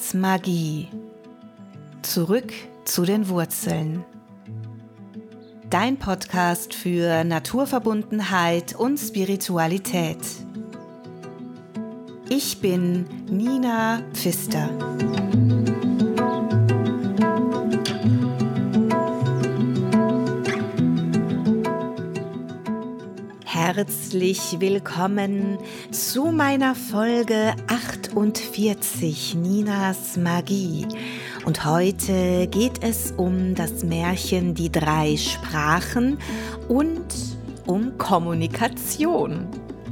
Ninas Magie. Zurück zu den Wurzeln. Dein Podcast für Naturverbundenheit und Spiritualität. Ich bin Nina Pfister. Herzlich willkommen zu meiner Folge 48 Ninas Magie. Und heute geht es um das Märchen Die 3 Sprachen und um Kommunikation.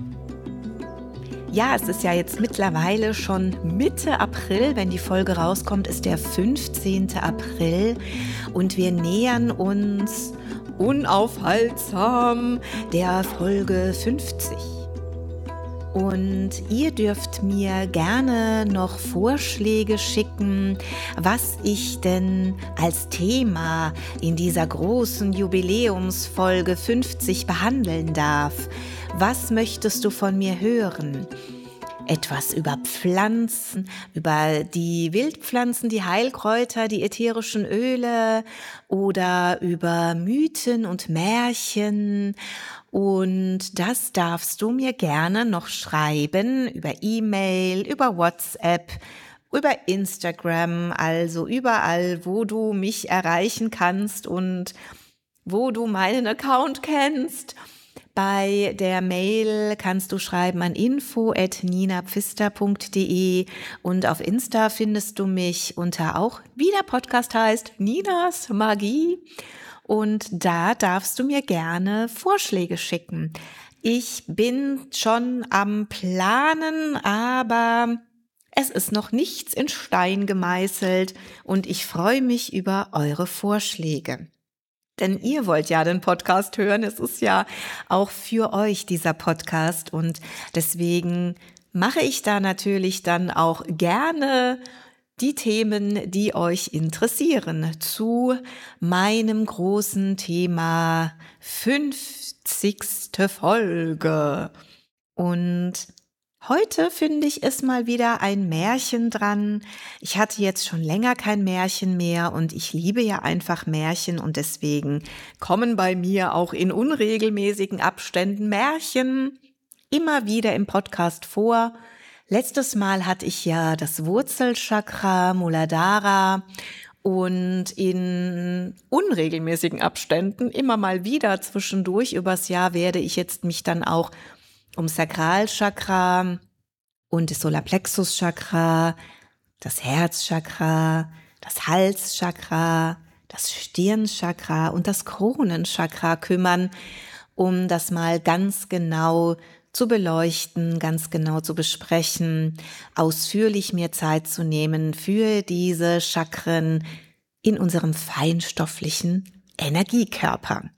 Ja, es ist ja jetzt mittlerweile schon Mitte April, wenn die Folge rauskommt, ist der 15. April und wir nähern uns unaufhaltsam der Folge 50. Und ihr dürft mir gerne noch Vorschläge schicken, was ich denn als Thema in dieser großen Jubiläumsfolge 50 behandeln darf. Was möchtest du von mir hören? Etwas über Pflanzen, über die Wildpflanzen, die Heilkräuter, die ätherischen Öle oder über Mythen und Märchen. Und das darfst du mir gerne noch schreiben über E-Mail, über WhatsApp, über Instagram, also überall, wo du mich erreichen kannst und wo du meinen Account kennst. Bei der Mail kannst du schreiben an info@ninapfister.de und auf Insta findest du mich unter auch, wie der Podcast heißt, Ninas Magie. Und da darfst du mir gerne Vorschläge schicken. Ich bin schon am Planen, aber es ist noch nichts in Stein gemeißelt und ich freue mich über eure Vorschläge. Denn ihr wollt ja den Podcast hören, es ist ja auch für euch dieser Podcast und deswegen mache ich da natürlich dann auch gerne die Themen, die euch interessieren, zu meinem großen Thema 50. Folge. Und heute finde ich ist mal wieder ein Märchen dran. Ich hatte jetzt schon länger kein Märchen mehr und ich liebe ja einfach Märchen und deswegen kommen bei mir auch in unregelmäßigen Abständen Märchen immer wieder im Podcast vor. Letztes Mal hatte ich ja das Wurzelchakra, Muladhara und in unregelmäßigen Abständen immer mal wieder zwischendurch übers Jahr werde ich jetzt mich dann auch um Sakralchakra und das Solarplexuschakra, das Herzchakra, das Halschakra, das Stirnchakra und das Kronenchakra kümmern, um das mal ganz genau zu beleuchten, ganz genau zu besprechen, ausführlich mir Zeit zu nehmen für diese Chakren in unserem feinstofflichen Energiekörper.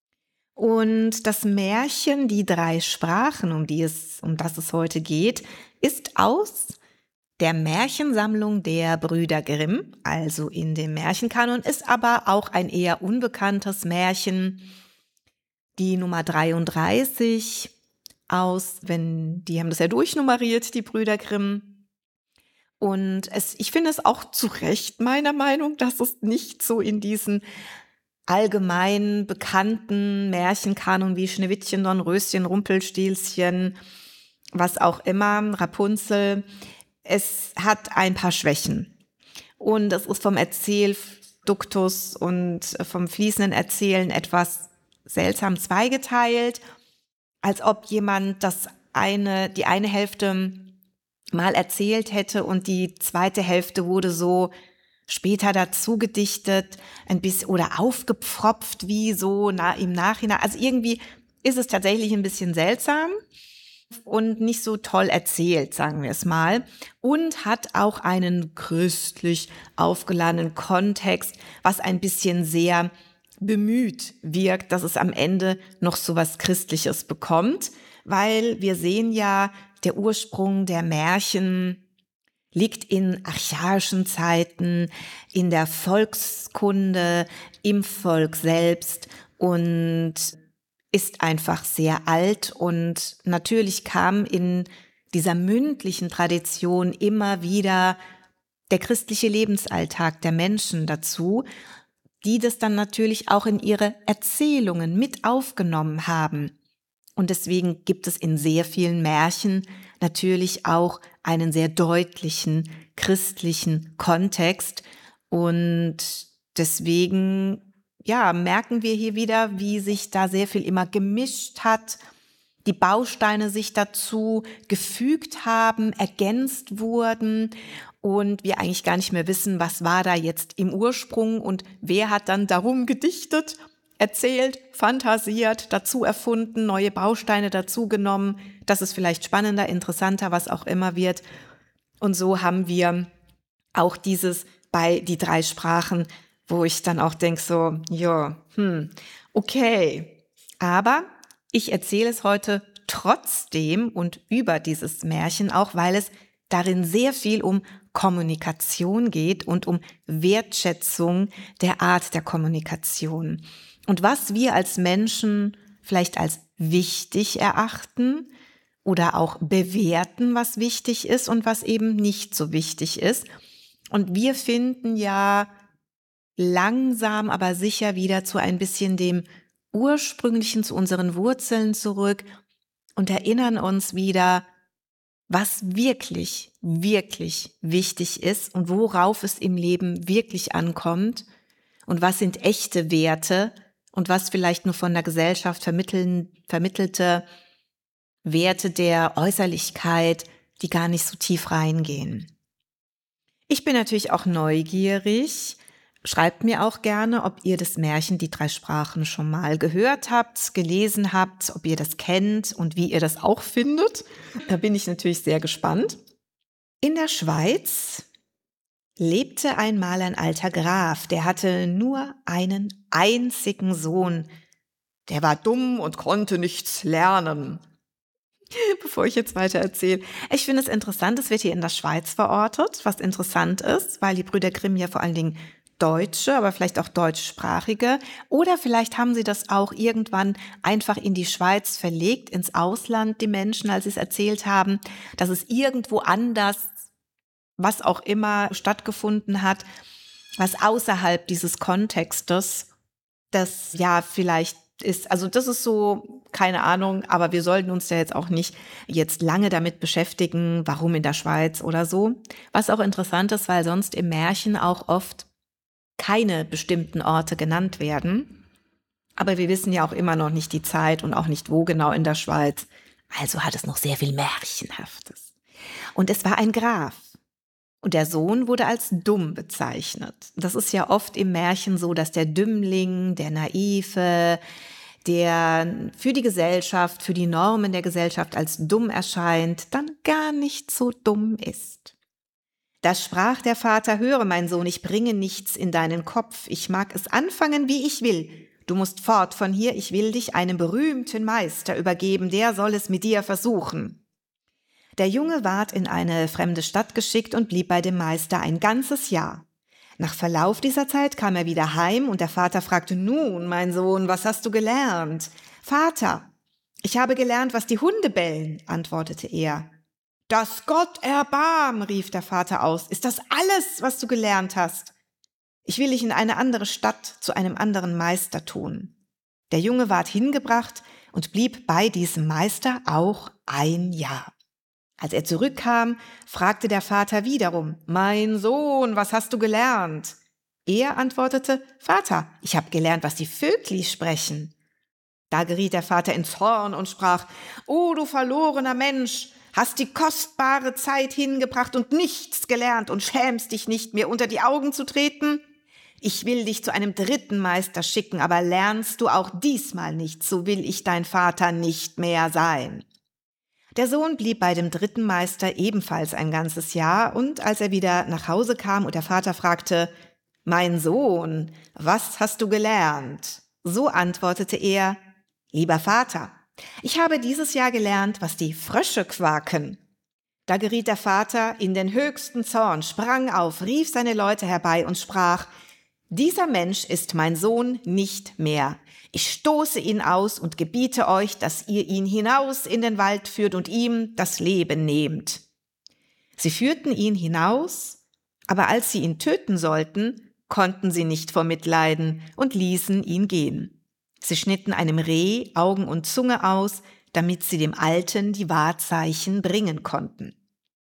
Und das Märchen Die 3 Sprachen, um das es heute geht, ist aus der Märchensammlung der Brüder Grimm, also in dem Märchenkanon, ist aber auch ein eher unbekanntes Märchen, die Nummer 33 die haben das ja durchnummeriert, die Brüder Grimm. Und ich finde es auch zu Recht meiner Meinung, dass es nicht so in diesen allgemein bekannten Märchenkanon wie Schneewittchen, Dornröschen, Rumpelstilzchen, was auch immer, Rapunzel, es hat ein paar Schwächen. Und es ist vom Erzählduktus und vom fließenden Erzählen etwas seltsam zweigeteilt, als ob jemand die eine Hälfte mal erzählt hätte und die zweite Hälfte wurde so später dazu gedichtet, ein bisschen oder aufgepfropft wie so im Nachhinein. Also irgendwie ist es tatsächlich ein bisschen seltsam und nicht so toll erzählt, sagen wir es mal. Und hat auch einen christlich aufgeladenen Kontext, was ein bisschen sehr bemüht wirkt, dass es am Ende noch so was Christliches bekommt, weil wir sehen ja, der Ursprung der Märchen liegt in archaischen Zeiten, in der Volkskunde, im Volk selbst und ist einfach sehr alt. Und natürlich kam in dieser mündlichen Tradition immer wieder der christliche Lebensalltag der Menschen dazu, die das dann natürlich auch in ihre Erzählungen mit aufgenommen haben. Und deswegen gibt es in sehr vielen Märchen natürlich auch einen sehr deutlichen christlichen Kontext. Und deswegen, ja, merken wir hier wieder, wie sich da sehr viel immer gemischt hat, die Bausteine sich dazu gefügt haben, ergänzt wurden und wir eigentlich gar nicht mehr wissen, was war da jetzt im Ursprung und wer hat dann darum gedichtet, erzählt, fantasiert, dazu erfunden, neue Bausteine dazu genommen, dass es vielleicht spannender, interessanter, was auch immer wird. Und so haben wir auch dieses bei die 3 Sprachen, wo ich dann auch denke so, ja, okay. Aber ich erzähle es heute trotzdem und über dieses Märchen auch, weil es darin sehr viel um Kommunikation geht und um Wertschätzung der Art der Kommunikation. Und was wir als Menschen vielleicht als wichtig erachten oder auch bewerten, was wichtig ist und was eben nicht so wichtig ist. Und wir finden ja langsam, aber sicher wieder zu ein bisschen dem Ursprünglichen, zu unseren Wurzeln zurück und erinnern uns wieder, was wirklich, wirklich wichtig ist und worauf es im Leben wirklich ankommt und was sind echte Werte und was vielleicht nur von der Gesellschaft vermittelte Werte der Äußerlichkeit, die gar nicht so tief reingehen. Ich bin natürlich auch neugierig. Schreibt mir auch gerne, ob ihr das Märchen Die 3 Sprachen schon mal gehört habt, gelesen habt, ob ihr das kennt und wie ihr das auch findet. Da bin ich natürlich sehr gespannt. In der Schweiz lebte einmal ein alter Graf, der hatte nur einen einzigen Sohn. Der war dumm und konnte nichts lernen. Bevor ich jetzt weiter erzähle. Ich finde es interessant, es wird hier in der Schweiz verortet, was interessant ist, weil die Brüder Grimm ja vor allen Dingen Deutsche, aber vielleicht auch deutschsprachige. Oder vielleicht haben sie das auch irgendwann einfach in die Schweiz verlegt, ins Ausland, die Menschen, als sie es erzählt haben, dass es irgendwo anders, was auch immer stattgefunden hat, was außerhalb dieses Kontextes, das ja vielleicht ist, also das ist so, keine Ahnung, aber wir sollten uns ja jetzt auch nicht jetzt lange damit beschäftigen, warum in der Schweiz oder so. Was auch interessant ist, weil sonst im Märchen auch oft keine bestimmten Orte genannt werden. Aber wir wissen ja auch immer noch nicht die Zeit und auch nicht wo genau in der Schweiz. Also hat es noch sehr viel Märchenhaftes. Und es war ein Graf. Und der Sohn wurde als dumm bezeichnet. Das ist ja oft im Märchen so, dass der Dümmling, der Naive, der für die Gesellschaft, für die Normen der Gesellschaft als dumm erscheint, dann gar nicht so dumm ist. Da sprach der Vater: Höre, mein Sohn, ich bringe nichts in deinen Kopf. Ich mag es anfangen, wie ich will. Du musst fort von hier, ich will dich einem berühmten Meister übergeben, der soll es mit dir versuchen. Der Junge ward in eine fremde Stadt geschickt und blieb bei dem Meister ein ganzes Jahr. Nach Verlauf dieser Zeit kam er wieder heim und der Vater fragte: Nun, mein Sohn, was hast du gelernt? Vater, ich habe gelernt, was die Hunde bellen, antwortete er. Das Gott erbarm, rief der Vater aus. Ist das alles, was du gelernt hast? Ich will dich in eine andere Stadt zu einem anderen Meister tun. Der Junge ward hingebracht und blieb bei diesem Meister auch ein Jahr. Als er zurückkam, fragte der Vater wiederum: Mein Sohn, was hast du gelernt? Er antwortete: Vater, ich habe gelernt, was die Vögli sprechen. Da geriet der Vater in Zorn und sprach: O du verlorener Mensch, hast die kostbare Zeit hingebracht und nichts gelernt und schämst dich nicht, mir unter die Augen zu treten? Ich will dich zu einem dritten Meister schicken, aber lernst du auch diesmal nicht, so will ich dein Vater nicht mehr sein. Der Sohn blieb bei dem dritten Meister ebenfalls ein ganzes Jahr, und als er wieder nach Hause kam und der Vater fragte: Mein Sohn, was hast du gelernt? So antwortete er: Lieber Vater, ich habe dieses Jahr gelernt, was die Frösche quaken. Da geriet der Vater in den höchsten Zorn, sprang auf, rief seine Leute herbei und sprach: Dieser Mensch ist mein Sohn nicht mehr. Ich stoße ihn aus und gebiete euch, dass ihr ihn hinaus in den Wald führt und ihm das Leben nehmt. Sie führten ihn hinaus, Aber als sie ihn töten sollten, konnten sie nicht vor Mitleiden und ließen ihn gehen. Sie schnitten einem Reh Augen und Zunge aus, damit sie dem Alten die Wahrzeichen bringen konnten.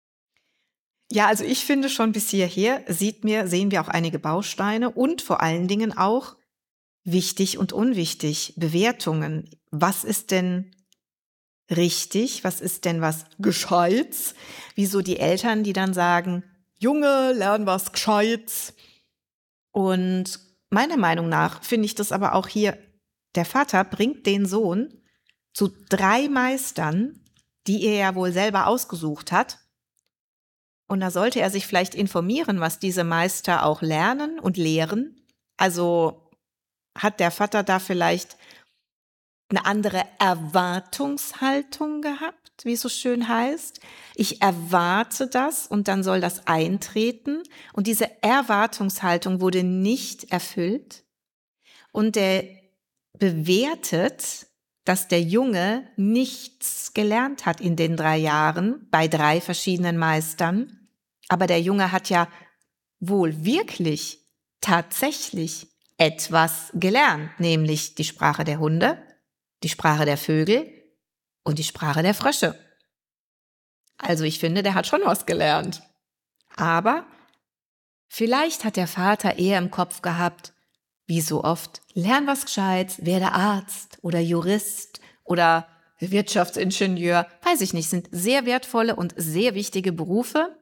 Ja, also ich finde schon bis hierher sehen wir auch einige Bausteine und vor allen Dingen auch wichtig und unwichtig, Bewertungen. Was ist denn richtig? Was ist denn was Gescheites? Wieso die Eltern, die dann sagen, Junge, lern was Gescheites. Und meiner Meinung nach finde ich das aber auch hier, der Vater bringt den Sohn zu 3 Meistern, die er ja wohl selber ausgesucht hat. Und da sollte er sich vielleicht informieren, was diese Meister auch lernen und lehren. Also hat der Vater da vielleicht eine andere Erwartungshaltung gehabt, wie es so schön heißt. Ich erwarte das und dann soll das eintreten. Und diese Erwartungshaltung wurde nicht erfüllt. Und er bewertet, dass der Junge nichts gelernt hat in den 3 Jahren bei 3 verschiedenen Meistern. Aber der Junge hat ja wohl wirklich, tatsächlich etwas gelernt, nämlich die Sprache der Hunde, die Sprache der Vögel und die Sprache der Frösche. Also ich finde, der hat schon was gelernt. Aber vielleicht hat der Vater eher im Kopf gehabt, wie so oft, lern was Gescheites, werde Arzt oder Jurist oder Wirtschaftsingenieur, weiß ich nicht, sind sehr wertvolle und sehr wichtige Berufe.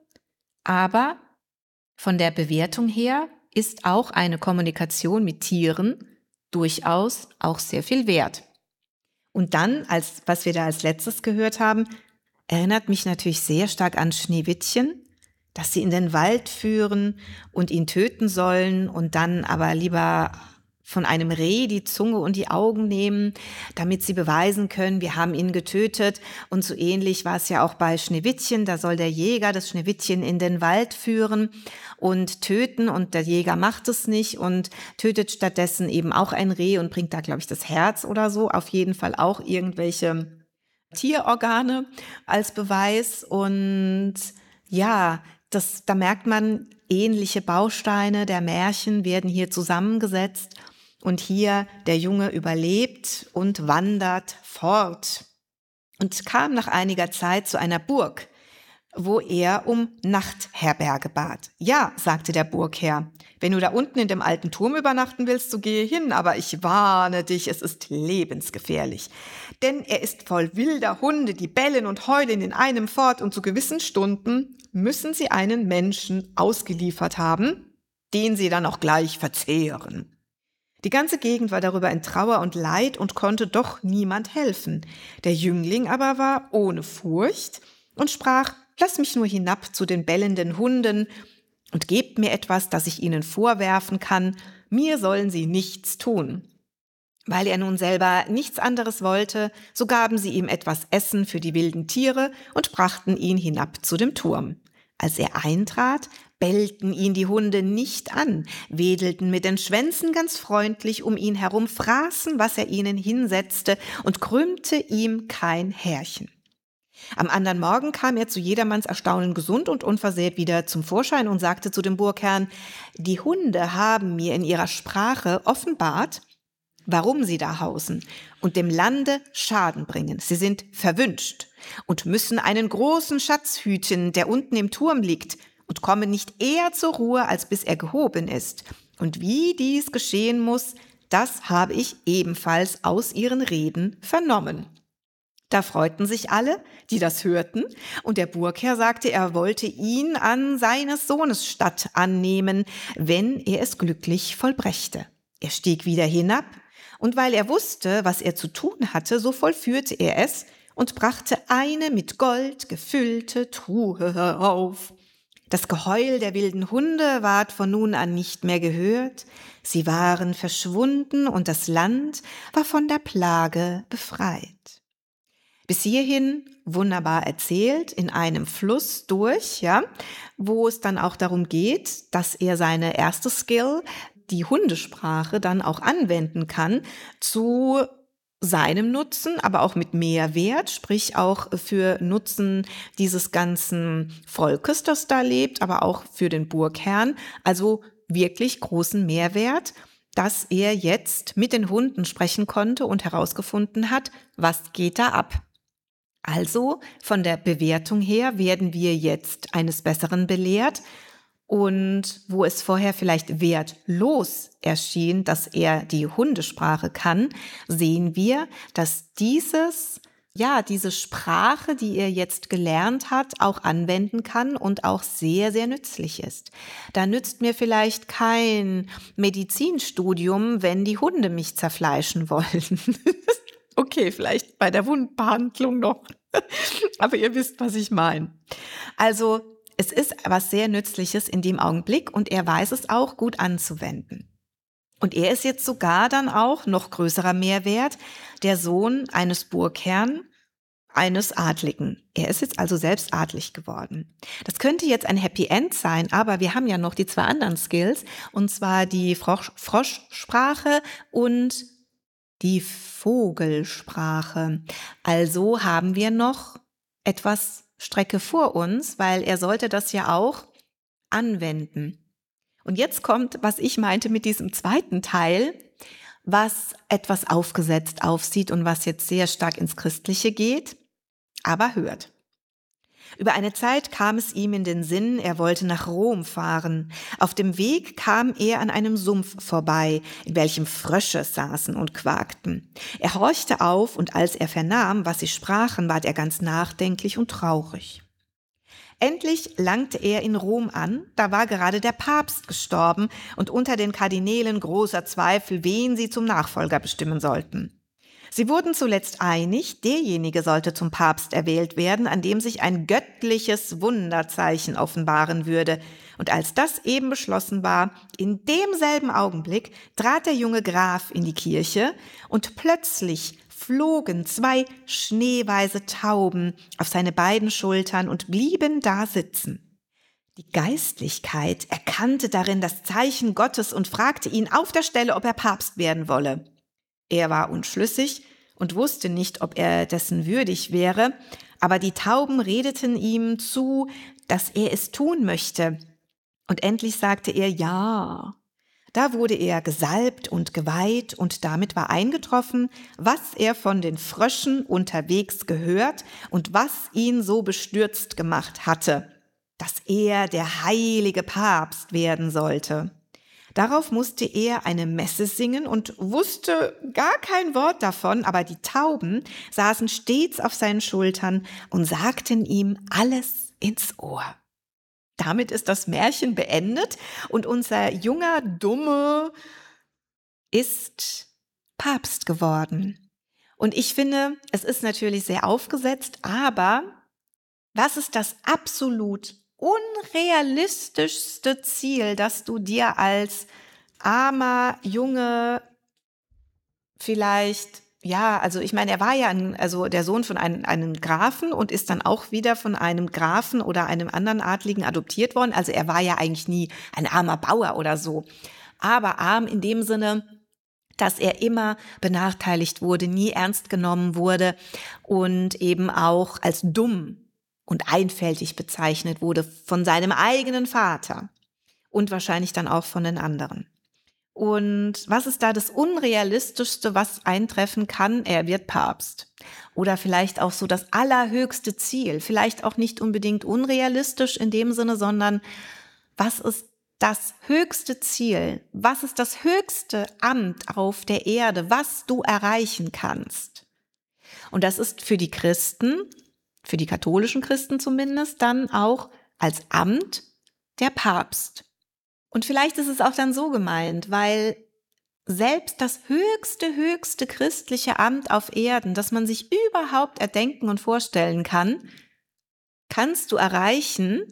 Aber von der Bewertung her ist auch eine Kommunikation mit Tieren durchaus auch sehr viel wert. Und dann, was wir da als letztes gehört haben, erinnert mich natürlich sehr stark an Schneewittchen, dass sie in den Wald führen und ihn töten sollen und dann aber lieber von einem Reh die Zunge und die Augen nehmen, damit sie beweisen können, wir haben ihn getötet. Und so ähnlich war es ja auch bei Schneewittchen, da soll der Jäger das Schneewittchen in den Wald führen und töten und der Jäger macht es nicht und tötet stattdessen eben auch ein Reh und bringt da, glaube ich, das Herz oder so, auf jeden Fall auch irgendwelche Tierorgane als Beweis. Und ja, da merkt man, ähnliche Bausteine der Märchen werden hier zusammengesetzt und hier der Junge überlebt und wandert fort und kam nach einiger Zeit zu einer Burg, wo er um Nachtherberge bat. Ja, sagte der Burgherr, wenn du da unten in dem alten Turm übernachten willst, so gehe hin, aber ich warne dich, es ist lebensgefährlich. Denn er ist voll wilder Hunde, die bellen und heulen in einem fort und zu gewissen Stunden müssen sie einen Menschen ausgeliefert haben, den sie dann auch gleich verzehren. Die ganze Gegend war darüber in Trauer und Leid und konnte doch niemand helfen. Der Jüngling aber war ohne Furcht und sprach, lass mich nur hinab zu den bellenden Hunden und gebt mir etwas, das ich ihnen vorwerfen kann, mir sollen sie nichts tun. Weil er nun selber nichts anderes wollte, so gaben sie ihm etwas Essen für die wilden Tiere und brachten ihn hinab zu dem Turm. Als er eintrat, bellten ihn die Hunde nicht an, wedelten mit den Schwänzen ganz freundlich um ihn herum, fraßen, was er ihnen hinsetzte und krümmte ihm kein Härchen. Am anderen Morgen kam er zu jedermanns Erstaunen gesund und unversehrt wieder zum Vorschein und sagte zu dem Burgherrn, die Hunde haben mir in ihrer Sprache offenbart, warum sie da hausen und dem Lande Schaden bringen. Sie sind verwünscht und müssen einen großen Schatz hüten, der unten im Turm liegt, und kommen nicht eher zur Ruhe, als bis er gehoben ist. Und wie dies geschehen muss, das habe ich ebenfalls aus ihren Reden vernommen. Da freuten sich alle, die das hörten, und der Burgherr sagte, er wollte ihn an seines Sohnes Statt annehmen, wenn er es glücklich vollbrächte. Er stieg wieder hinab, und weil er wusste, was er zu tun hatte, so vollführte er es und brachte eine mit Gold gefüllte Truhe herauf. Das Geheul der wilden Hunde ward von nun an nicht mehr gehört, sie waren verschwunden und das Land war von der Plage befreit. Bis hierhin wunderbar erzählt, in einem Fluss durch, ja, wo es dann auch darum geht, dass er seine erste Skill, die Hundesprache, dann auch anwenden kann zu seinem Nutzen, aber auch mit Mehrwert, sprich auch für Nutzen dieses ganzen Volkes, das da lebt, aber auch für den Burgherrn. Also wirklich großen Mehrwert, dass er jetzt mit den Hunden sprechen konnte und herausgefunden hat, was geht da ab. Also von der Bewertung her werden wir jetzt eines Besseren belehrt. Und wo es vorher vielleicht wertlos erschien, dass er die Hundesprache kann, sehen wir, dass diese Sprache, die er jetzt gelernt hat, auch anwenden kann und auch sehr, sehr nützlich ist. Da nützt mir vielleicht kein Medizinstudium, wenn die Hunde mich zerfleischen wollen. Okay, vielleicht bei der Wundbehandlung noch. Aber ihr wisst, was ich meine. Also, es ist was sehr Nützliches in dem Augenblick und er weiß es auch gut anzuwenden. Und er ist jetzt sogar dann auch, noch größerer Mehrwert, der Sohn eines Burgherrn, eines Adligen. Er ist jetzt also selbst adlig geworden. Das könnte jetzt ein Happy End sein, aber wir haben ja noch die 2 anderen Skills, und zwar die Froschsprache und die Vogelsprache. Also haben wir noch etwas Strecke vor uns, weil er sollte das ja auch anwenden. Und jetzt kommt, was ich meinte mit diesem zweiten Teil, was etwas aufgesetzt aussieht und was jetzt sehr stark ins Christliche geht, aber hört. Über eine Zeit kam es ihm in den Sinn, er wollte nach Rom fahren. Auf dem Weg kam er an einem Sumpf vorbei, in welchem Frösche saßen und quakten. Er horchte auf, und als er vernahm, was sie sprachen, ward er ganz nachdenklich und traurig. Endlich langte er in Rom an, da war gerade der Papst gestorben und unter den Kardinälen großer Zweifel, wen sie zum Nachfolger bestimmen sollten. Sie wurden zuletzt einig, derjenige sollte zum Papst erwählt werden, an dem sich ein göttliches Wunderzeichen offenbaren würde. Und als das eben beschlossen war, in demselben Augenblick trat der junge Graf in die Kirche und plötzlich flogen 2 schneeweiße Tauben auf seine beiden Schultern und blieben da sitzen. Die Geistlichkeit erkannte darin das Zeichen Gottes und fragte ihn auf der Stelle, ob er Papst werden wolle. Er war unschlüssig und wusste nicht, ob er dessen würdig wäre, aber die Tauben redeten ihm zu, dass er es tun möchte. Und endlich sagte er ja. Da wurde er gesalbt und geweiht, und damit war eingetroffen, was er von den Fröschen unterwegs gehört und was ihn so bestürzt gemacht hatte, dass er der heilige Papst werden sollte. Darauf musste er eine Messe singen und wusste gar kein Wort davon, aber die Tauben saßen stets auf seinen Schultern und sagten ihm alles ins Ohr. Damit ist das Märchen beendet und unser junger Dumme ist Papst geworden. Und ich finde, es ist natürlich sehr aufgesetzt, aber was ist das absolut unrealistischste Ziel, das du dir als armer Junge vielleicht, ja, also ich meine, er war ja also der Sohn von einem Grafen und ist dann auch wieder von einem Grafen oder einem anderen Adligen adoptiert worden. Also er war ja eigentlich nie ein armer Bauer oder so. Aber arm in dem Sinne, dass er immer benachteiligt wurde, nie ernst genommen wurde und eben auch als dumm und einfältig bezeichnet wurde von seinem eigenen Vater und wahrscheinlich dann auch von den anderen. Und was ist da das Unrealistischste, was eintreffen kann? Er wird Papst. Oder vielleicht auch so das allerhöchste Ziel. Vielleicht auch nicht unbedingt unrealistisch in dem Sinne, sondern was ist das höchste Ziel? Was ist das höchste Amt auf der Erde, was du erreichen kannst? Und das ist für die Christen, für die katholischen Christen zumindest, dann auch als Amt der Papst. Und vielleicht ist es auch dann so gemeint, weil selbst das höchste christliche Amt auf Erden, das man sich überhaupt erdenken und vorstellen kann, kannst du erreichen,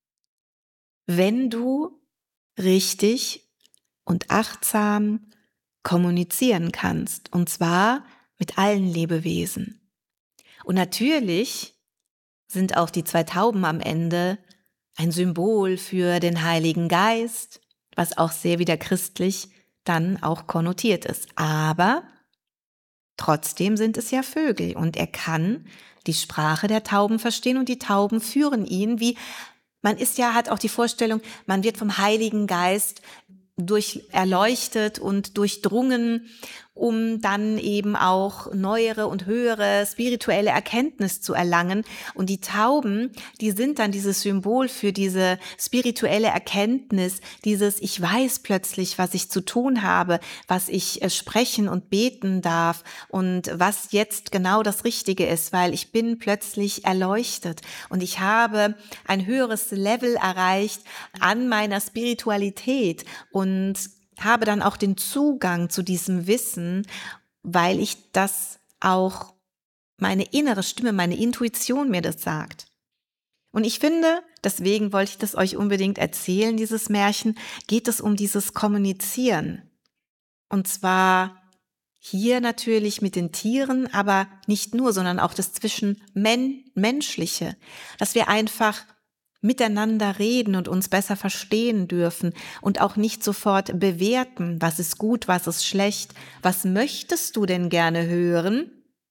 wenn du richtig und achtsam kommunizieren kannst, und zwar mit allen Lebewesen. Und natürlich sind auch die 2 Tauben am Ende ein Symbol für den Heiligen Geist, was auch sehr wieder christlich dann auch konnotiert ist. Aber Trotzdem sind es ja Vögel und er kann die Sprache der Tauben verstehen und die Tauben führen ihn, wie man ist ja, hat auch die Vorstellung, man wird vom Heiligen Geist erleuchtet und durchdrungen, um dann eben auch neuere und höhere spirituelle Erkenntnis zu erlangen. Und die Tauben, die sind dann dieses Symbol für diese spirituelle Erkenntnis, dieses ich weiß plötzlich, was ich zu tun habe, was ich sprechen und beten darf und was jetzt genau das Richtige ist, weil ich bin plötzlich erleuchtet und ich habe ein höheres Level erreicht an meiner Spiritualität und habe dann auch den Zugang zu diesem Wissen, weil ich das auch meine innere Stimme, meine Intuition mir das sagt. Und ich finde, deswegen wollte ich das euch unbedingt erzählen, dieses Märchen, geht es um dieses Kommunizieren. Und zwar hier natürlich mit den Tieren, aber nicht nur, sondern auch das Zwischenmenschliche, dass wir einfach miteinander reden und uns besser verstehen dürfen und auch nicht sofort bewerten, was ist gut, was ist schlecht, was möchtest du denn gerne hören?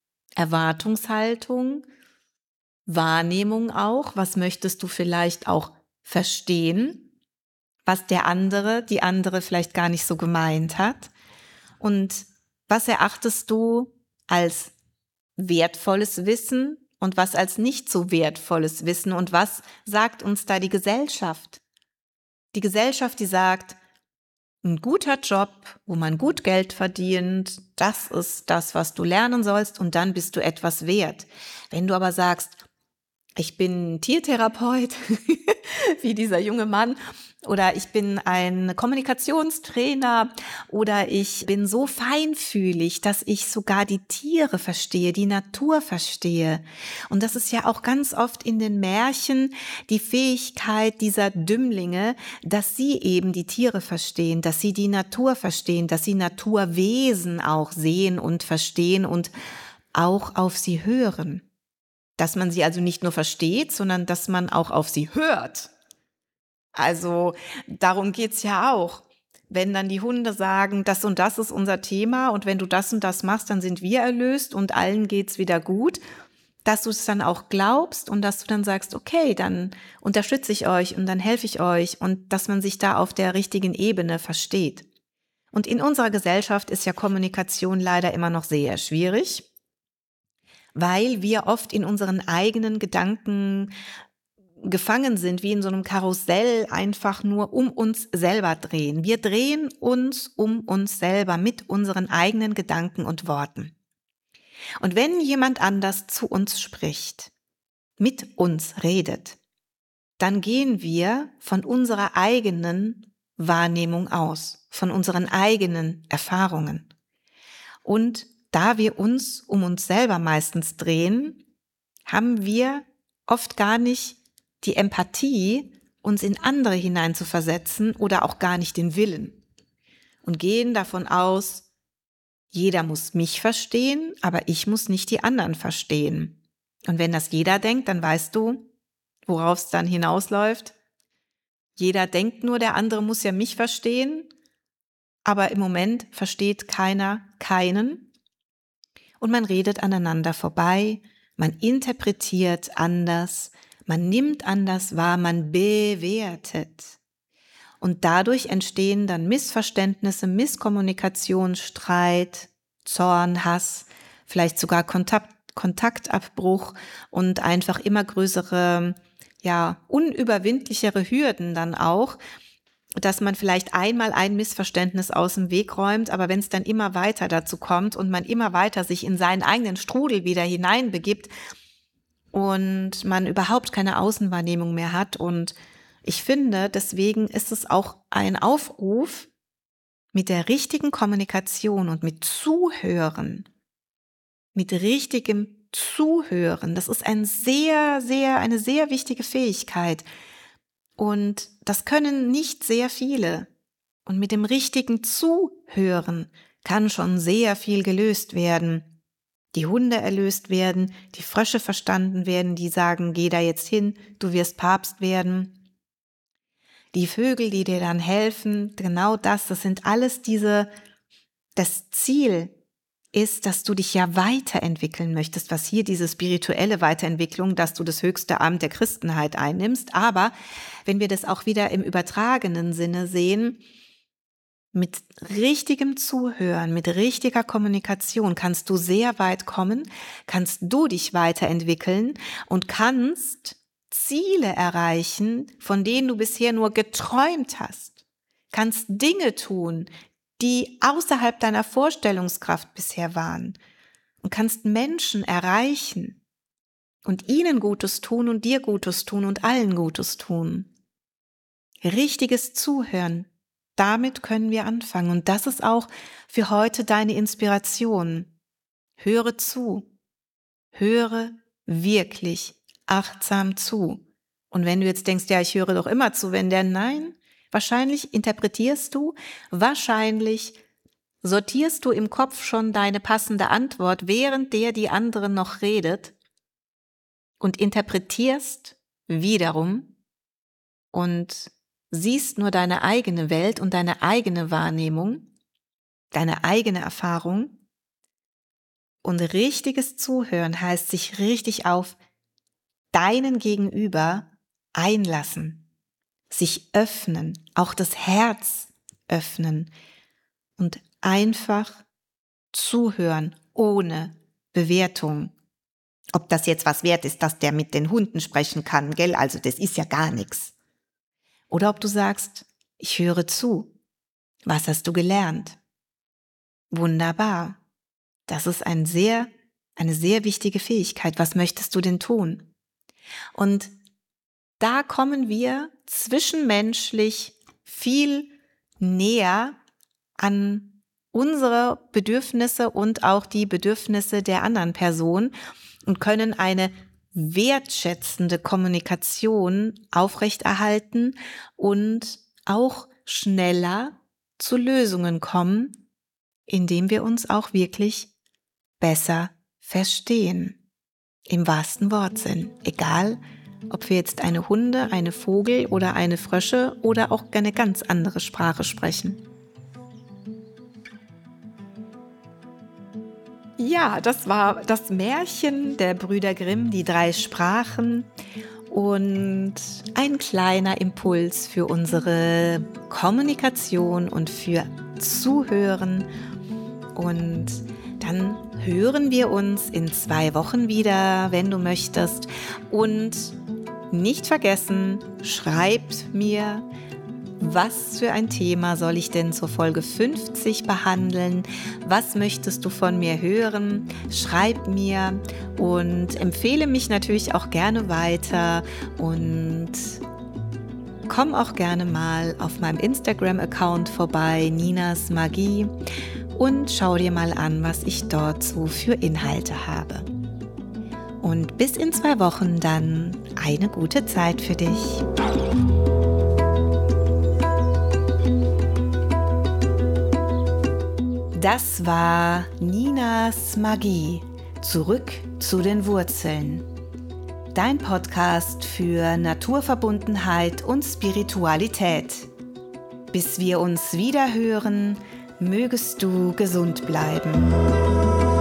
Erwartungshaltung, Wahrnehmung auch, was möchtest du vielleicht auch verstehen, was die andere vielleicht gar nicht so gemeint hat und was erachtest du als wertvolles Wissen und was als nicht so wertvolles Wissen und was sagt uns da die Gesellschaft? Die Gesellschaft, die sagt, ein guter Job, wo man gut Geld verdient, das ist das, was du lernen sollst und dann bist du etwas wert. Wenn du aber sagst, ich bin Tiertherapeut, wie dieser junge Mann, oder ich bin ein Kommunikationstrainer oder ich bin so feinfühlig, dass ich sogar die Tiere verstehe, die Natur verstehe. Und das ist ja auch ganz oft in den Märchen die Fähigkeit dieser Dümmlinge, dass sie eben die Tiere verstehen, dass sie die Natur verstehen, dass sie Naturwesen auch sehen und verstehen und auch auf sie hören. Dass man sie also nicht nur versteht, sondern dass man auch auf sie hört. Also darum geht's ja auch. Wenn dann die Hunde sagen, das und das ist unser Thema und wenn du das und das machst, dann sind wir erlöst und allen geht's wieder gut, dass du es dann auch glaubst und dass du dann sagst, okay, dann unterstütze ich euch und dann helfe ich euch und dass man sich da auf der richtigen Ebene versteht. Und in unserer Gesellschaft ist ja Kommunikation leider immer noch sehr schwierig, weil wir oft in unseren eigenen Gedanken gefangen sind, wie in so einem Karussell, einfach nur um uns selber drehen. Wir drehen uns um uns selber mit unseren eigenen Gedanken und Worten. Und wenn jemand anders zu uns spricht, mit uns redet, dann gehen wir von unserer eigenen Wahrnehmung aus, von unseren eigenen Erfahrungen. Und da wir uns um uns selber meistens drehen, haben wir oft gar nicht die Empathie, uns in andere hineinzuversetzen oder auch gar nicht den Willen und gehen davon aus, jeder muss mich verstehen, aber ich muss nicht die anderen verstehen. Und wenn das jeder denkt, dann weißt du, worauf es dann hinausläuft. Jeder denkt nur, der andere muss ja mich verstehen, aber im Moment versteht keiner keinen. Und man redet aneinander vorbei, man interpretiert anders, man nimmt anders wahr, man bewertet. Und dadurch entstehen dann Missverständnisse, Misskommunikation, Streit, Zorn, Hass, vielleicht sogar Kontaktabbruch und einfach immer größere, unüberwindlichere Hürden dann auch, dass man vielleicht einmal ein Missverständnis aus dem Weg räumt, aber wenn es dann immer weiter dazu kommt und man immer weiter sich in seinen eigenen Strudel wieder hineinbegibt und man überhaupt keine Außenwahrnehmung mehr hat. Und ich finde, deswegen ist es auch ein Aufruf mit der richtigen Kommunikation und mit Zuhören, mit richtigem Zuhören. Das ist eine sehr wichtige Fähigkeit. Und das können nicht sehr viele. Und mit dem richtigen Zuhören kann schon sehr viel gelöst werden. Die Hunde erlöst werden, die Frösche verstanden werden, die sagen, geh da jetzt hin, du wirst Papst werden. Die Vögel, die dir dann helfen, genau das sind alles das Ziel ist, dass du dich ja weiterentwickeln möchtest, was hier diese spirituelle Weiterentwicklung, dass du das höchste Amt der Christenheit einnimmst. Aber wenn wir das auch wieder im übertragenen Sinne sehen, mit richtigem Zuhören, mit richtiger Kommunikation kannst du sehr weit kommen, kannst du dich weiterentwickeln und kannst Ziele erreichen, von denen du bisher nur geträumt hast. Kannst Dinge tun, die außerhalb deiner Vorstellungskraft bisher waren, und kannst Menschen erreichen und ihnen Gutes tun und dir Gutes tun und allen Gutes tun. Richtiges Zuhören, damit können wir anfangen, und das ist auch für heute deine Inspiration. Höre zu, höre wirklich achtsam zu. Und wenn du jetzt denkst, ja, ich höre doch immer zu, wenn der nein, wahrscheinlich interpretierst du, wahrscheinlich sortierst du im Kopf schon deine passende Antwort, während die andere noch redet, und interpretierst wiederum und siehst nur deine eigene Welt und deine eigene Wahrnehmung, deine eigene Erfahrung. Und richtiges Zuhören heißt sich richtig auf deinen Gegenüber einlassen, sich öffnen, auch das Herz öffnen und einfach zuhören ohne Bewertung. Ob das jetzt was wert ist, dass der mit den Hunden sprechen kann, gell? Also das ist ja gar nichts. Oder ob du sagst, ich höre zu. Was hast du gelernt? Wunderbar. Das ist eine sehr wichtige Fähigkeit. Was möchtest du denn tun? Und da kommen wir zwischenmenschlich viel näher an unsere Bedürfnisse und auch die Bedürfnisse der anderen Person und können eine wertschätzende Kommunikation aufrechterhalten und auch schneller zu Lösungen kommen, indem wir uns auch wirklich besser verstehen. Im wahrsten Wortsinn. Egal, ob wir jetzt eine Hunde, eine Vogel oder eine Frösche oder auch eine ganz andere Sprache sprechen. Ja, das war das Märchen der Brüder Grimm, die 3 Sprachen, und ein kleiner Impuls für unsere Kommunikation und für Zuhören. Und dann hören wir uns in 2 Wochen wieder, wenn du möchtest. Und nicht vergessen, schreibt mir, was für ein Thema soll ich denn zur Folge 50 behandeln? Was möchtest du von mir hören? Schreib mir und empfehle mich natürlich auch gerne weiter und komm auch gerne mal auf meinem Instagram-Account vorbei, Ninas Magie, und schau dir mal an, was ich dort so für Inhalte habe. Und bis in 2 Wochen dann eine gute Zeit für dich. Das war Ninas Magie. Zurück zu den Wurzeln. Dein Podcast für Naturverbundenheit und Spiritualität. Bis wir uns wieder hören, mögest du gesund bleiben.